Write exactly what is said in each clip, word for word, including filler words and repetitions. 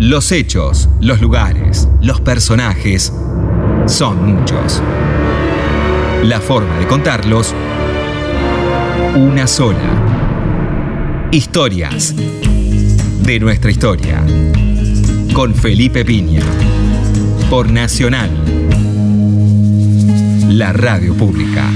Los hechos, los lugares, los personajes son muchos. La forma de contarlos, una sola. Historias de nuestra historia. Con Felipe Piña. Por Nacional. La radio pública.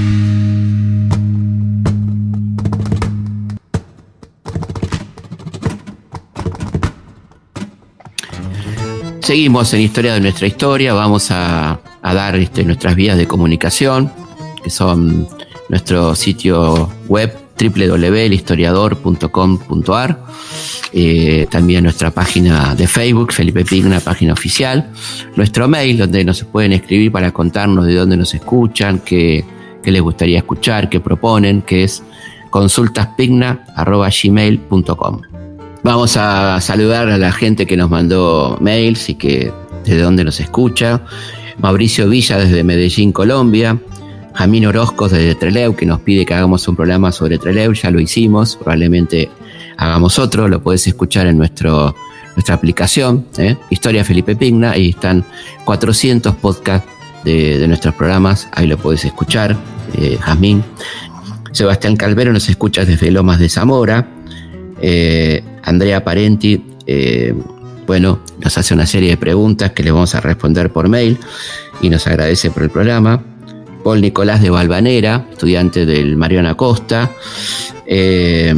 Seguimos en Historia de nuestra historia. Vamos a, a dar este, nuestras vías de comunicación, que son nuestro sitio web doble u doble u doble u punto el historiador punto com punto a r, eh, también nuestra página de Facebook, Felipe Pigna, página oficial, nuestro mail donde nos pueden escribir para contarnos de dónde nos escuchan, qué, qué les gustaría escuchar, qué proponen, que es consultaspigna arroba gmail punto com. Vamos a saludar a la gente que nos mandó mails y que desde dónde nos escucha. Mauricio Villa desde Medellín, Colombia. Jamín Orozco desde Trelew, que nos pide que hagamos un programa sobre Trelew. Ya lo hicimos, probablemente hagamos otro. Lo puedes escuchar en nuestro, nuestra aplicación, ¿eh? Historia Felipe Pigna. Ahí están cuatrocientos podcasts de, de nuestros programas. Ahí lo puedes escuchar, eh, Jazmín. Sebastián Calvero nos escucha desde Lomas de Zamora. Eh, Andrea Parenti, eh, bueno, nos hace una serie de preguntas que le vamos a responder por mail y nos agradece por el programa. Paul Nicolás de Valvanera, estudiante del Mariano Acosta. Eh,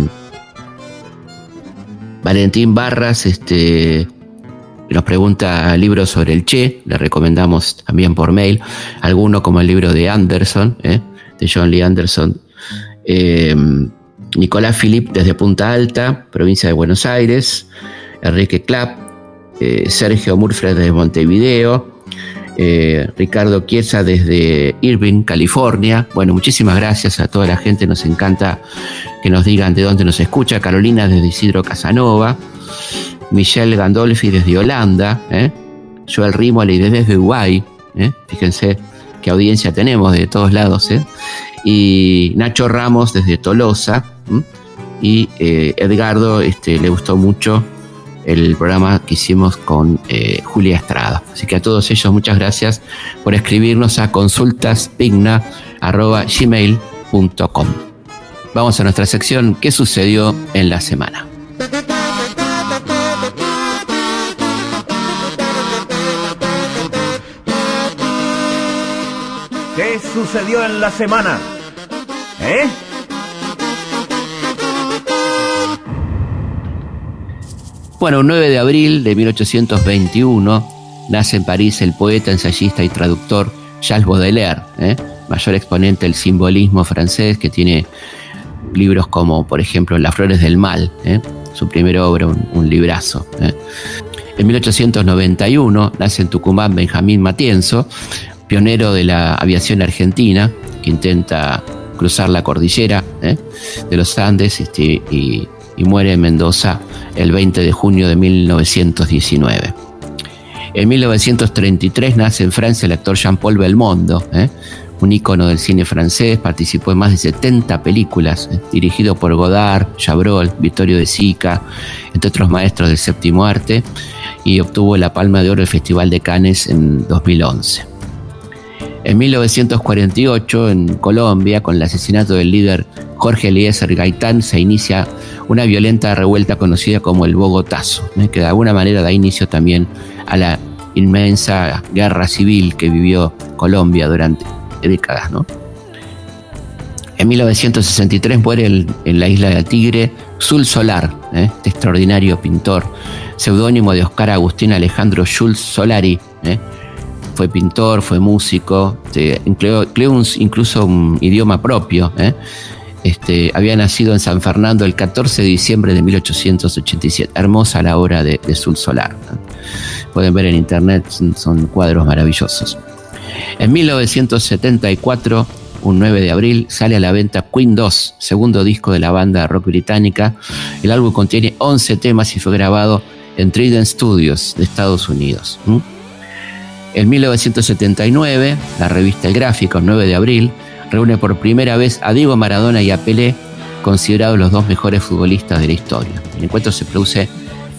Valentín Barras, este, nos pregunta libros sobre el Che, le recomendamos también por mail. Alguno como el libro de Anderson, eh, de John Lee Anderson. Eh, Nicolás Filip desde Punta Alta, provincia de Buenos Aires. Enrique Clapp, eh, Sergio Murfred desde Montevideo. Eh, Ricardo Chiesa desde Irvine, California. Bueno, muchísimas gracias a toda la gente, nos encanta que nos digan de dónde nos escucha. Carolina desde Isidro Casanova. Michelle Gandolfi desde Holanda. ¿eh? Joel Rimoli desde Uruguay. ¿eh? Fíjense qué audiencia tenemos de todos lados. ¿eh? Y Nacho Ramos desde Tolosa. ¿eh? Y eh, Edgardo este, le gustó mucho el programa que hicimos con eh, Julia Estrada. Así que a todos ellos muchas gracias por escribirnos a consultaspigna arroba gmail punto com. Vamos a nuestra sección ¿Qué sucedió en la semana? ¿Qué sucedió en la semana? ¿Eh? Bueno, un nueve de abril de mil ochocientos veintiuno nace en París el poeta, ensayista y traductor Charles Baudelaire, ¿eh? mayor exponente del simbolismo francés, que tiene libros como, por ejemplo, Las flores del mal, ¿eh? su primera obra, un, un librazo. ¿eh? En mil ochocientos noventa y uno nace en Tucumán Benjamín Matienzo, pionero de la aviación argentina, que intenta cruzar la cordillera ¿eh? de los Andes este, y, y muere en Mendoza el veinte de junio de mil novecientos diecinueve. En mil novecientos treinta y tres nace en Francia el actor Jean-Paul Belmondo, ¿eh? un ícono del cine francés, participó en más de setenta películas, ¿eh? dirigido por Godard, Chabrol, Vittorio De Sica, entre otros maestros del séptimo arte, y obtuvo la Palma de Oro del Festival de Cannes en dos mil once. En mil novecientos cuarenta y ocho, en Colombia, con el asesinato del líder Jorge Eliezer Gaitán, se inicia una violenta revuelta conocida como el Bogotazo, ¿eh? que de alguna manera da inicio también a la inmensa guerra civil que vivió Colombia durante décadas, ¿no? En mil novecientos sesenta y tres muere el, en la isla del Tigre Sul Solar, ¿eh? este extraordinario pintor, seudónimo de Oscar Agustín Alejandro Jules Solari. ¿eh? Fue pintor, fue músico, este, creó, creó un, incluso un idioma propio. ¿eh? Este, había nacido en San Fernando el catorce de diciembre de mil ochocientos ochenta y siete. Hermosa la obra de, de Sul Solar. ¿eh? Pueden ver en internet, son, son cuadros maravillosos. En mil novecientos setenta y cuatro, un nueve de abril, sale a la venta Queen dos, segundo disco de la banda rock británica. El álbum contiene once temas y fue grabado en Trident Studios de Estados Unidos. ¿Mm? En mil novecientos setenta y nueve, la revista El Gráfico, nueve de abril, reúne por primera vez a Diego Maradona y a Pelé, considerados los dos mejores futbolistas de la historia. El encuentro se produce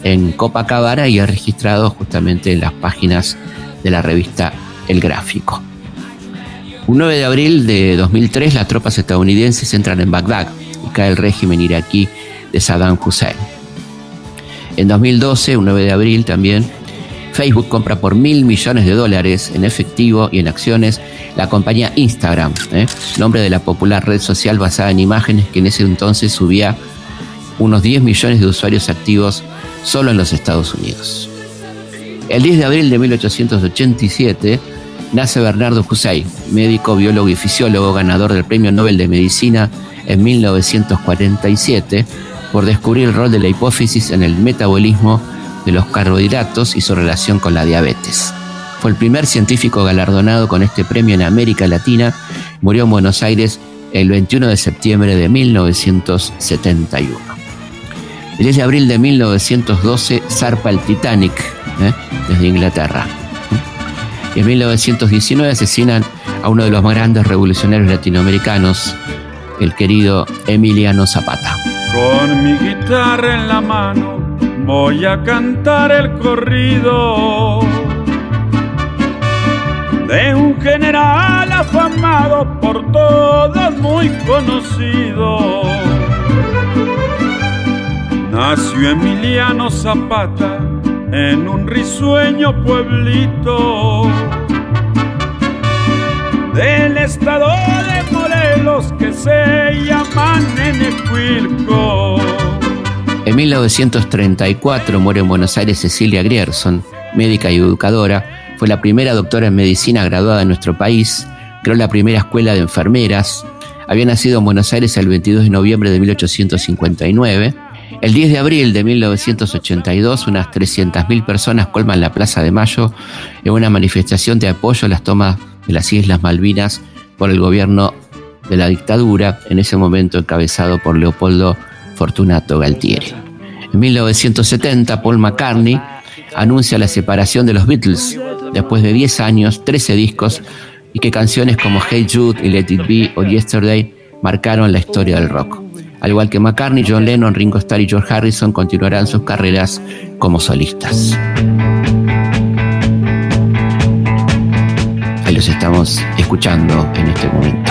en Copacabana y es registrado justamente en las páginas de la revista El Gráfico. Un nueve de abril de dos mil tres, las tropas estadounidenses entran en Bagdad y cae el régimen iraquí de Saddam Hussein. En dos mil doce, un nueve de abril también, Facebook compra por mil millones de dólares en efectivo y en acciones la compañía Instagram, ¿eh? nombre de la popular red social basada en imágenes que en ese entonces subía unos diez millones de usuarios activos solo en los Estados Unidos. El diez de abril de mil ochocientos ochenta y siete nace Bernardo Hussein, médico, biólogo y fisiólogo, ganador del Premio Nobel de Medicina en mil novecientos cuarenta y siete por descubrir el rol de la hipófisis en el metabolismo de los carbohidratos y su relación con la diabetes. Fue el primer científico galardonado con este premio en América Latina. Murió en Buenos Aires el veintiuno de septiembre de mil novecientos setenta y uno. El diez de abril de mil novecientos doce zarpa el Titanic ¿eh? desde Inglaterra. Y en mil novecientos diecinueve asesinan a uno de los más grandes revolucionarios latinoamericanos, el querido Emiliano Zapata. Con mi guitarra en la mano voy a cantar el corrido de un general afamado por todos, muy conocido. Nació Emiliano Zapata en un risueño pueblito del estado de Morelos que se llama Nenecuilco. En mil novecientos treinta y cuatro muere en Buenos Aires Cecilia Grierson, médica y educadora. Fue la primera doctora en medicina graduada en nuestro país. Creó la primera escuela de enfermeras. Había nacido en Buenos Aires el veintidós de noviembre de mil ochocientos cincuenta y nueve. El diez de abril de mil novecientos ochenta y dos, unas trescientas mil personas colman la Plaza de Mayo en una manifestación de apoyo a las tomas de las Islas Malvinas por el gobierno de la dictadura, en ese momento encabezado por Leopoldo Fortunato Galtieri. En mil novecientos setenta, Paul McCartney anuncia la separación de los Beatles después de diez años, trece discos, y que canciones como Hey Jude y Let It Be o Yesterday marcaron la historia del rock. Al igual que McCartney, John Lennon, Ringo Starr y George Harrison continuarán sus carreras como solistas. Ahí los estamos escuchando en este momento.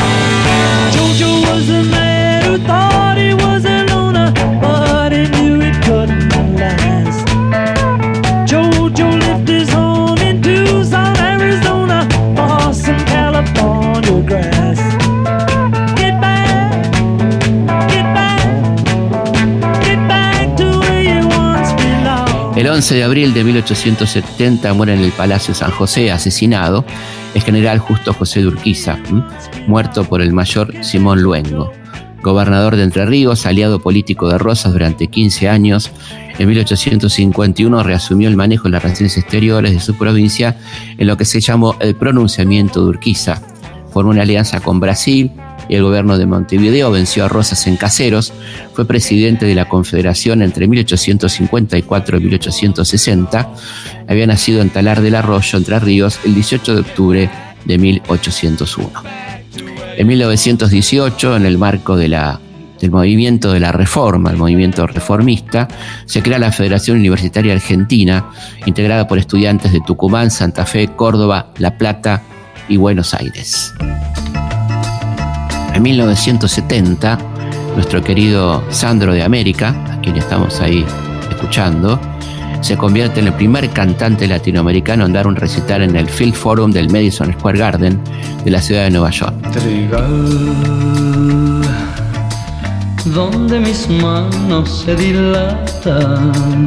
El once de abril de mil ochocientos setenta muere en el Palacio San José, asesinado, el general Justo José de Urquiza, ¿m? muerto por el mayor Simón Luengo. Gobernador de Entre Ríos, aliado político de Rosas durante quince años, en mil ochocientos cincuenta y uno reasumió el manejo de las relaciones exteriores de su provincia en lo que se llamó el pronunciamiento de Urquiza. Formó una alianza con Brasil y el gobierno de Montevideo venció a Rosas en Caseros. Fue presidente de la Confederación entre mil ochocientos cincuenta y cuatro y mil ochocientos sesenta. Había nacido en Talar del Arroyo, Entre Ríos, el dieciocho de octubre de mil ochocientos uno. En mil novecientos dieciocho, en el marco de la, del movimiento de la Reforma, el movimiento reformista, se crea la Federación Universitaria Argentina, integrada por estudiantes de Tucumán, Santa Fe, Córdoba, La Plata y Buenos Aires. En mil novecientos setenta, nuestro querido Sandro de América, a quien estamos ahí escuchando, se convierte en el primer cantante latinoamericano en dar un recital en el Field Forum del Madison Square Garden de la ciudad de Nueva York. Trigal, donde mis manos se dilatan,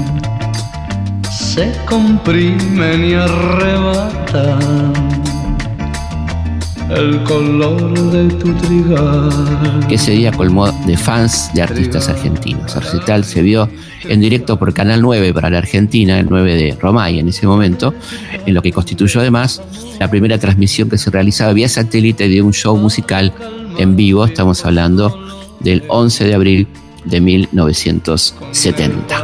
se comprimen y arrebatan el color de tu trigal. Que ese día colmó de fans de artistas argentinos. El recital se vio en directo por Canal nueve para la Argentina, el nueve de Romay en ese momento, en lo que constituyó además la primera transmisión que se realizaba vía satélite de un show musical en vivo. Estamos hablando del once de abril de mil novecientos setenta.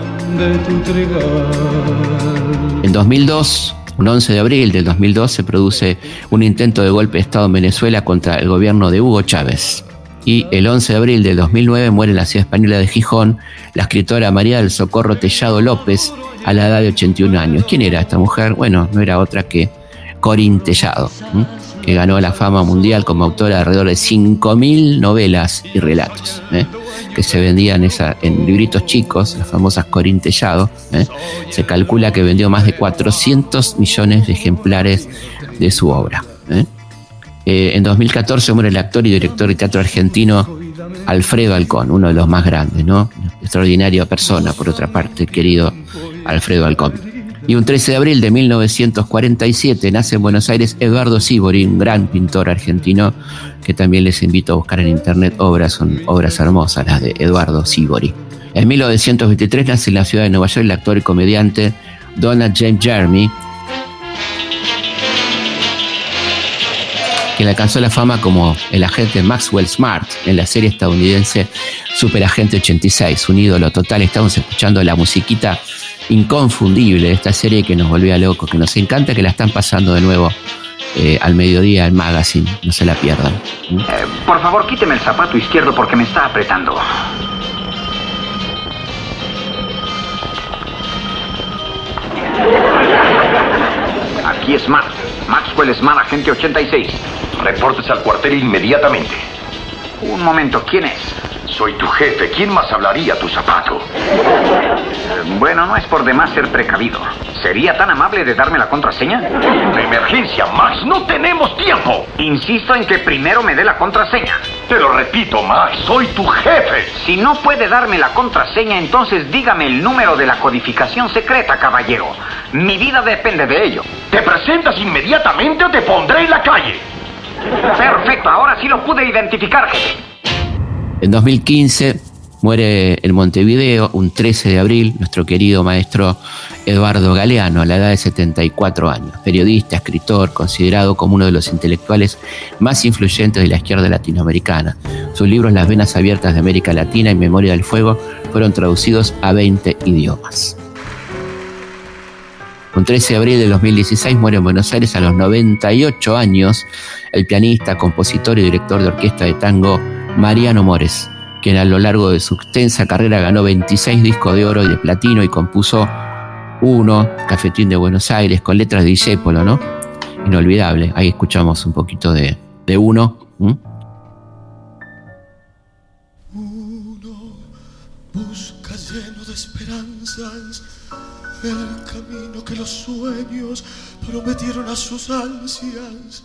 En dos mil dos, un once de abril del dos mil dos, se produce un intento de golpe de Estado en Venezuela contra el gobierno de Hugo Chávez. Y el once de abril de dos mil nueve muere en la ciudad española de Gijón la escritora María del Socorro Tellado López a la edad de ochenta y un años. ¿Quién era esta mujer? Bueno, no era otra que Corín Tellado, ¿eh? que ganó la fama mundial como autora de alrededor de cinco mil novelas y relatos, ¿eh? que se vendían esa, en libritos chicos, las famosas Corín Tellado. ¿eh? Se calcula que vendió más de cuatrocientos millones de ejemplares de su obra. ¿eh? Eh, en dos mil catorce muere el actor y director de teatro argentino Alfredo Alcón, uno de los más grandes, ¿no? Extraordinaria persona, por otra parte, querido Alfredo Alcón. Y un trece de abril de mil novecientos cuarenta y siete nace en Buenos Aires Eduardo Sívori, un gran pintor argentino que también les invito a buscar en internet obras, son obras hermosas las de Eduardo Sívori. En mil novecientos veintitrés nace en la ciudad de Nueva York el actor y comediante Donald James Jeremy, quien alcanzó la fama como el agente Maxwell Smart en la serie estadounidense Superagente ochenta y seis, un ídolo total. Estamos escuchando la musiquita inconfundible de esta serie que nos volvía locos, que nos encanta, que la están pasando de nuevo eh, al mediodía en Magazine, no se la pierdan. ¿Mm? Eh, por favor, quíteme el zapato izquierdo porque me está apretando. Aquí es Smart, Maxwell Smart, agente ochenta y seis. Reportes al cuartel inmediatamente. Un momento, ¿quién es? Soy tu jefe. ¿Quién más hablaría tu zapato? Eh, bueno, no es por demás ser precavido. ¿Sería tan amable de darme la contraseña? Emergencia, Max. No tenemos tiempo. Insisto en que primero me dé la contraseña. Te lo repito, Max. Soy tu jefe. Si no puede darme la contraseña, entonces dígame el número de la codificación secreta, caballero. Mi vida depende de ello. ¿Te presentas inmediatamente o te pondré en la calle? Perfecto, ahora sí lo pude identificar, jefe. En dos mil quince muere en Montevideo, un trece de abril, nuestro querido maestro Eduardo Galeano, a la edad de setenta y cuatro años. Periodista, escritor, considerado como uno de los intelectuales más influyentes de la izquierda latinoamericana. Sus libros Las venas abiertas de América Latina y Memoria del Fuego fueron traducidos a veinte idiomas. Un trece de abril de dos mil dieciséis muere en Buenos Aires a los noventa y ocho años el pianista, compositor y director de orquesta de tango Mariano Mores, quien a lo largo de su extensa carrera ganó veintiséis discos de oro y de platino y compuso Uno, Cafetín de Buenos Aires, con letras de Discépolo, ¿no? Inolvidable. Ahí escuchamos un poquito de, de Uno. ¿Mm? Uno busca lleno de esperanzas el camino que los sueños prometieron a sus ansias.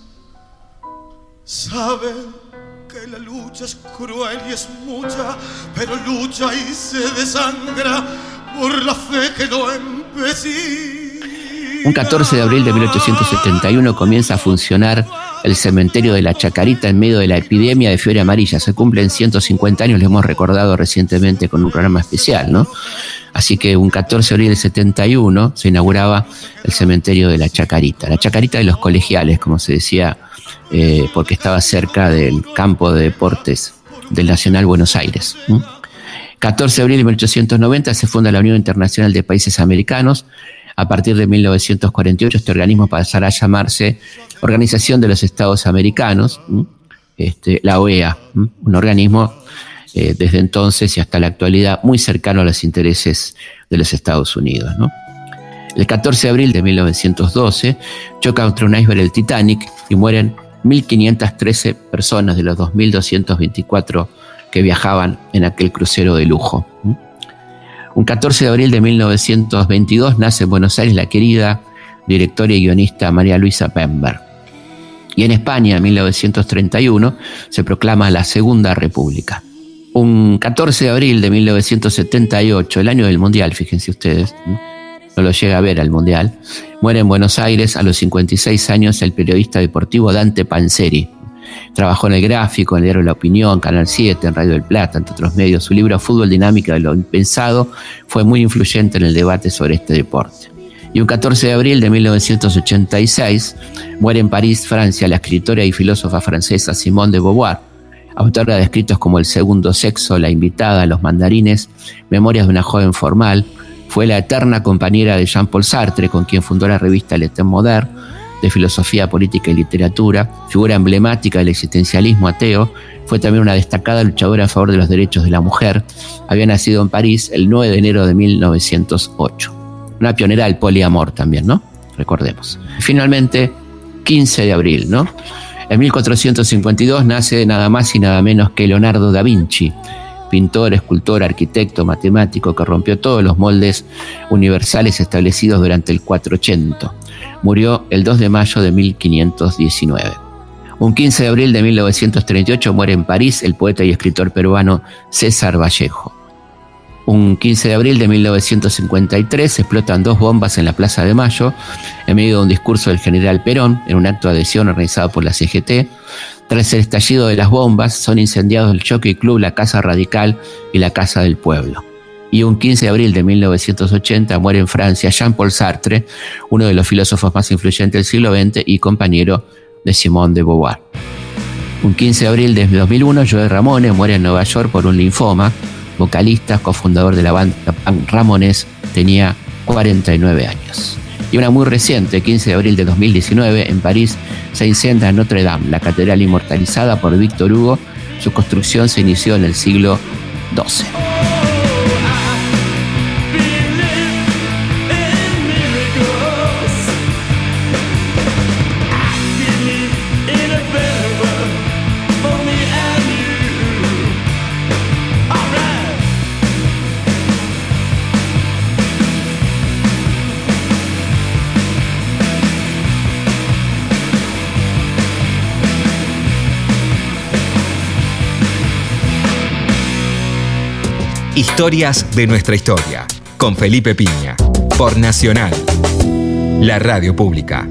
Sabe que la lucha es cruel y es mucha, pero lucha y se desangra por la fe que no empecina. Un catorce de abril de mil ochocientos setenta y uno comienza a funcionar el cementerio de la Chacarita en medio de la epidemia de fiebre amarilla. Se cumplen ciento cincuenta años, lo hemos recordado recientemente con un programa especial, ¿no? Así que un catorce de abril del setenta y uno se inauguraba el cementerio de la Chacarita. La Chacarita de los colegiales, como se decía, eh, porque estaba cerca del campo de deportes del Nacional Buenos Aires. ¿Mm? catorce de abril de mil ochocientos noventa se funda la Unión Internacional de Países Americanos. A partir de mil novecientos cuarenta y ocho este organismo pasará a llamarse Organización de los Estados Americanos, este, la O E A, un organismo eh, desde entonces y hasta la actualidad muy cercano a los intereses de los Estados Unidos, ¿no? El catorce de abril de mil novecientos doce choca contra un iceberg el Titanic y mueren mil quinientas trece personas de los dos mil doscientos veinticuatro que viajaban en aquel crucero de lujo. Un catorce de abril de mil novecientos veintidós nace en Buenos Aires la querida directora y guionista María Luisa Pember. Y en España, en mil novecientos treinta y uno, se proclama la Segunda República. Un catorce de abril de mil novecientos setenta y ocho, el año del Mundial, fíjense ustedes, no, no lo llega a ver al Mundial, muere en Buenos Aires a los cincuenta y seis años el periodista deportivo Dante Panzeri. Trabajó en El Gráfico, en el diario La Opinión, Canal siete, en Radio del Plata, entre otros medios. Su libro Fútbol, Dinámica de lo Impensado fue muy influyente en el debate sobre este deporte. Y un catorce de abril de mil novecientos ochenta y seis muere en París, Francia, la escritora y filósofa francesa Simone de Beauvoir, autora de escritos como El Segundo Sexo, La Invitada, Los Mandarines, Memorias de una joven formal. Fue la eterna compañera de Jean-Paul Sartre, con quien fundó la revista Le Temps Moderne, de filosofía, política y literatura, figura emblemática del existencialismo ateo. Fue también una destacada luchadora a favor de los derechos de la mujer. Había nacido en París el nueve de enero de mil novecientos ocho. Una pionera del poliamor también, ¿no? Recordemos. Finalmente, quince de abril, ¿no? En mil cuatrocientos cincuenta y dos nace nada más y nada menos que Leonardo da Vinci, pintor, escultor, arquitecto, matemático que rompió todos los moldes universales establecidos durante el cuatrocientos. Murió el dos de mayo de mil quinientos diecinueve. Un quince de abril de mil novecientos treinta y ocho muere en París el poeta y escritor peruano César Vallejo. Un quince de abril de mil novecientos cincuenta y tres explotan dos bombas en la Plaza de Mayo en medio de un discurso del general Perón en un acto de adhesión organizado por la C G T. Tras el estallido de las bombas son incendiados el Jockey Club, la Casa Radical y la Casa del Pueblo. Y un quince de abril de mil novecientos ochenta muere en Francia Jean-Paul Sartre, uno de los filósofos más influyentes del siglo veinte y compañero de Simone de Beauvoir. Un quince de abril de dos mil uno, Joey Ramone muere en Nueva York por un linfoma. Vocalista, cofundador de la banda Ramones, tenía cuarenta y nueve años. Y una muy reciente, quince de abril de dos mil diecinueve, en París se incendia Notre Dame, la catedral inmortalizada por Víctor Hugo. Su construcción se inició en el siglo doce. Historias de nuestra historia, con Felipe Piña, por Nacional, la radio pública.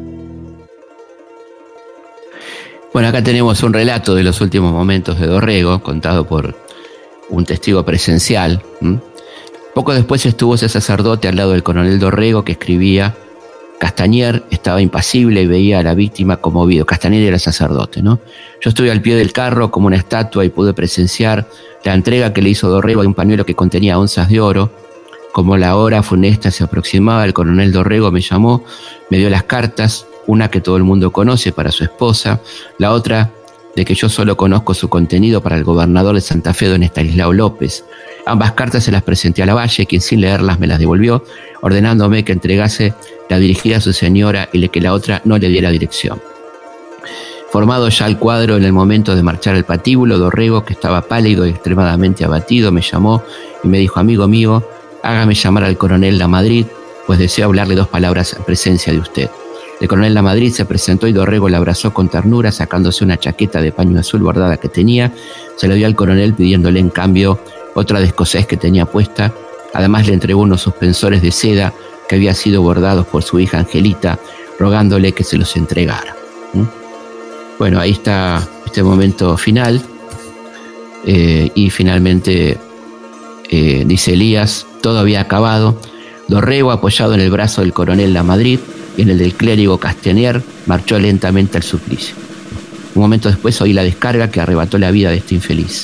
Bueno, acá tenemos un relato de los últimos momentos de Dorrego, contado por un testigo presencial. ¿Mm? Poco después estuvo ese sacerdote al lado del coronel Dorrego que escribía: Castañer estaba impasible y veía a la víctima conmovido. Castañer era sacerdote, ¿no? Yo estuve al pie del carro como una estatua y pude presenciar la entrega que le hizo Dorrego de un pañuelo que contenía onzas de oro. Como la hora funesta se aproximaba, el coronel Dorrego me llamó, me dio las cartas, una que todo el mundo conoce para su esposa, la otra de que yo solo conozco su contenido para el gobernador de Santa Fe, don Estanislao López. Ambas cartas se las presenté a Lavalle, quien sin leerlas me las devolvió, ordenándome que entregase la dirigida a su señora y que la otra no le diera dirección. Formado ya el cuadro en el momento de marchar al patíbulo, Dorrego, que estaba pálido y extremadamente abatido, me llamó y me dijo: amigo mío, hágame llamar al coronel Lamadrid, pues deseo hablarle dos palabras en presencia de usted. El coronel Lamadrid se presentó y Dorrego la abrazó con ternura, sacándose una chaqueta de paño azul bordada que tenía. Se la dio al coronel pidiéndole en cambio otra de escocés que tenía puesta. Además le entregó unos suspensores de seda que había sido bordados por su hija Angelita, rogándole que se los entregara. ¿Mm? Bueno, ahí está este momento final. Eh, y finalmente, eh, dice Elías, todo había acabado. Dorrego, apoyado en el brazo del coronel Lamadrid y en el del clérigo Castañer, marchó lentamente al suplicio. Un momento después oí la descarga que arrebató la vida de este infeliz.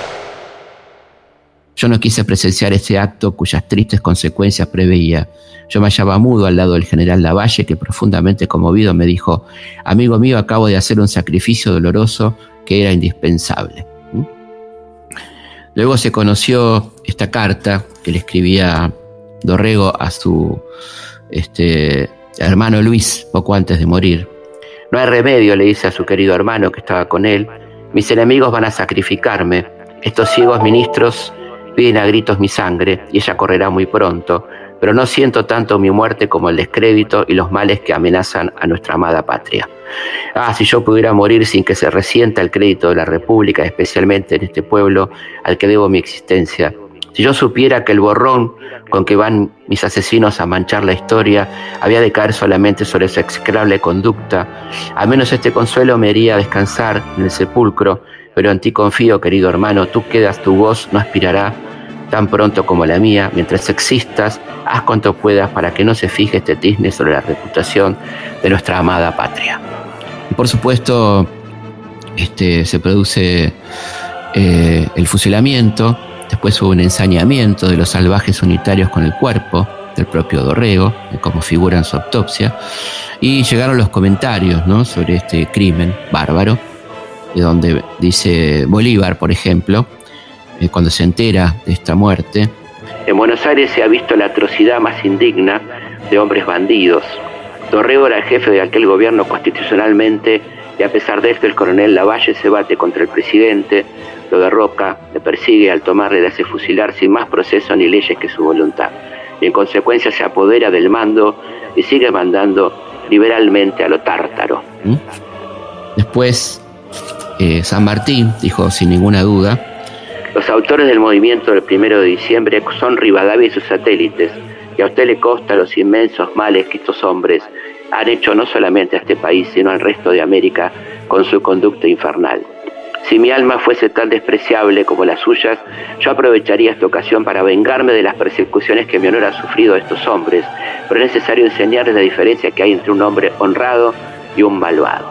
Yo no quise presenciar ese acto cuyas tristes consecuencias preveía. Yo me hallaba mudo al lado del general Lavalle, que profundamente conmovido me dijo: amigo mío, acabo de hacer un sacrificio doloroso que era indispensable. ¿Mm? Luego se conoció esta carta que le escribía Dorrego a su este, hermano Luis poco antes de morir. No hay remedio, le dice a su querido hermano que estaba con él. Mis enemigos van a sacrificarme. Estos ciegos ministros piden a gritos mi sangre y ella correrá muy pronto, pero no siento tanto mi muerte como el descrédito y los males que amenazan a nuestra amada patria. Ah, si yo pudiera morir sin que se resienta el crédito de la República, especialmente en este pueblo al que debo mi existencia. Si yo supiera que el borrón con que van mis asesinos a manchar la historia había de caer solamente sobre su execrable conducta, al menos este consuelo me haría descansar en el sepulcro, pero en ti confío, querido hermano, tú quedas, tu voz no aspirará tan pronto como la mía. Mientras existas, haz cuanto puedas para que no se fije este tizne sobre la reputación de nuestra amada patria. Y por supuesto, este, se produce eh, el fusilamiento, después hubo un ensañamiento de los salvajes unitarios con el cuerpo, del propio Dorrego, como figura en su autopsia, y llegaron los comentarios, ¿no?, sobre este crimen bárbaro, de donde dice Bolívar, por ejemplo, eh, cuando se entera de esta muerte: en Buenos Aires se ha visto la atrocidad más indigna de hombres bandidos. Dorrego era el jefe de aquel gobierno constitucionalmente, y a pesar de esto el coronel Lavalle se bate contra el presidente, lo derroca, le persigue, al tomarle le hace fusilar sin más proceso ni leyes que su voluntad. Y en consecuencia se apodera del mando y sigue mandando liberalmente a lo tártaro. ¿Mm? Después, eh, San Martín dijo sin ninguna duda: los autores del movimiento del primero de diciembre son Rivadavia y sus satélites, y a usted le consta los inmensos males que estos hombres han hecho no solamente a este país, sino al resto de América con su conducta infernal. Si mi alma fuese tan despreciable como las suyas, yo aprovecharía esta ocasión para vengarme de las persecuciones que mi honor ha sufrido a estos hombres, pero es necesario enseñarles la diferencia que hay entre un hombre honrado y un malvado.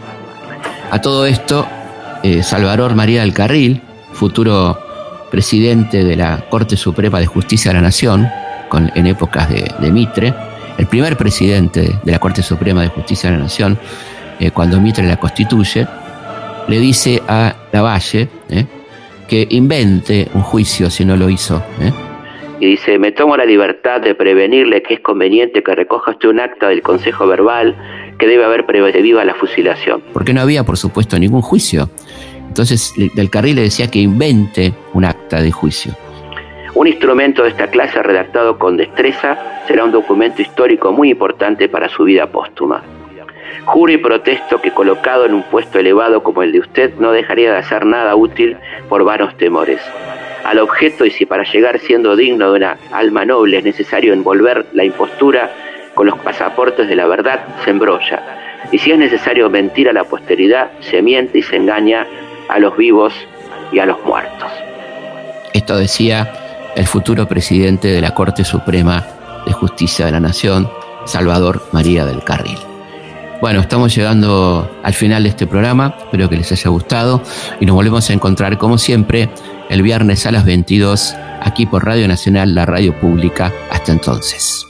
A todo esto, eh, Salvador María del Carril, futuro presidente de la Corte Suprema de Justicia de la Nación, con, en épocas de, de Mitre, el primer presidente de la Corte Suprema de Justicia de la Nación, eh, cuando Mitre la constituye, le dice a Lavalle eh, que invente un juicio si no lo hizo. Eh. Y dice: me tomo la libertad de prevenirle que es conveniente que recoja usted un acta del Consejo Verbal que debe haber previva la fusilación. Porque no había, por supuesto, ningún juicio. Entonces Del Carril le decía que invente un acta de juicio. Un instrumento de esta clase redactado con destreza será un documento histórico muy importante para su vida póstuma. Juro y protesto que colocado en un puesto elevado como el de usted no dejaría de hacer nada útil por vanos temores. Al objeto, y si para llegar siendo digno de una alma noble es necesario envolver la impostura con los pasaportes de la verdad, se embrolla. Y si es necesario mentir a la posteridad, se miente y se engaña a los vivos y a los muertos. Esto decía el futuro presidente de la Corte Suprema de Justicia de la Nación, Salvador María del Carril. Bueno, estamos llegando al final de este programa, espero que les haya gustado y nos volvemos a encontrar como siempre el viernes a las veintidós aquí por Radio Nacional, la radio pública. Hasta entonces.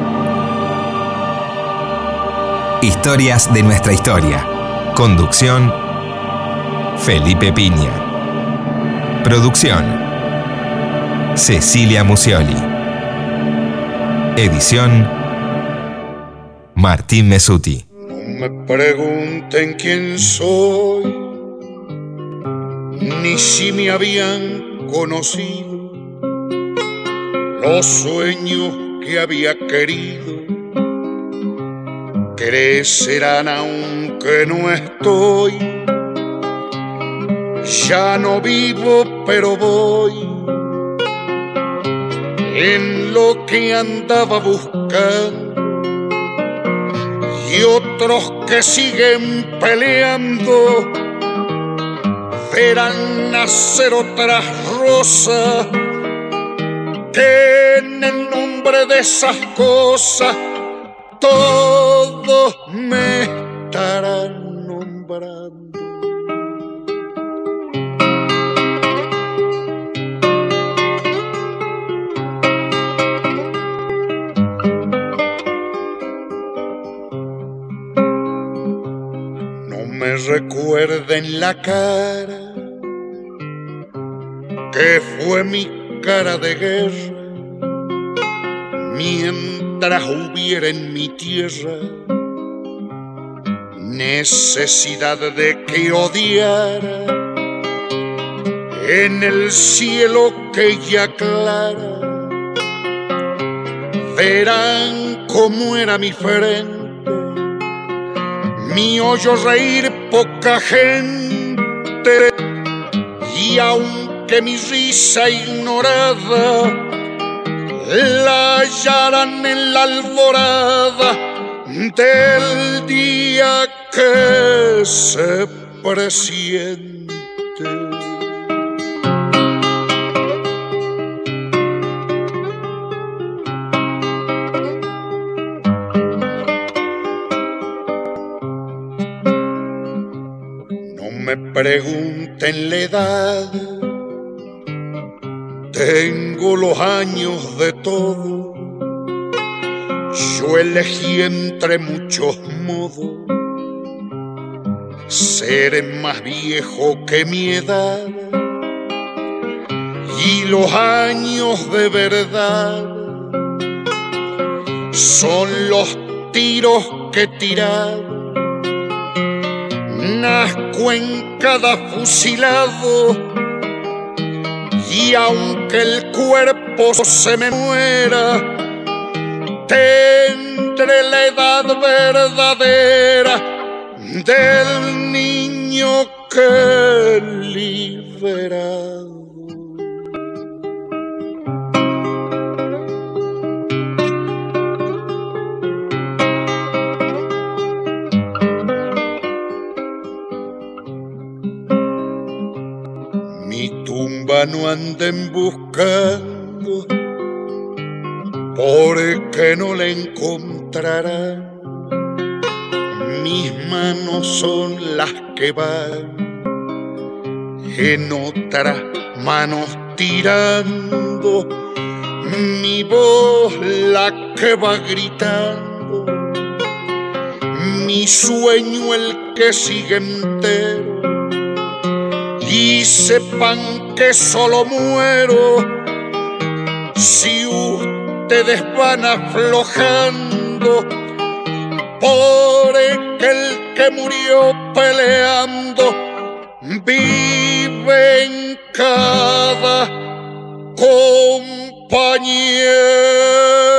Historias de nuestra historia. Conducción: Felipe Piña. Producción: Cecilia Musioli. Edición: Martín Mesuti. No me pregunten quién soy, ni si me habían conocido. Los sueños que había querido crecerán aunque no estoy. Ya no vivo, pero voy en lo que andaba buscando. Y otros que siguen peleando verán nacer otras rosas que en el nombre de esas cosas todos me estarán nombrando. Me recuerden la cara que fue mi cara de guerra, mientras hubiera en mi tierra necesidad de que odiara. En el cielo que ya aclara verán cómo era mi frente. Mi oyo reír poca gente, y aunque mi risa ignorada la hallarán en la alborada del día que se presiente. Me pregunten la edad, tengo los años de todo, Yo elegí entre muchos modos ser más viejo que mi edad, y los años de verdad son los tiros que tirar. Nazco en cada fusilado, y aunque el cuerpo se me muera, tendré la edad verdadera del niño que he liberado. Mi tumba no anden buscando, porque no la encontrarán. Mis manos son las que van, en otras manos tirando, mi voz la que va gritando, mi sueño el que sigue entero. Y sepan que solo muero si ustedes van aflojando, porque el que murió peleando vive en cada compañero.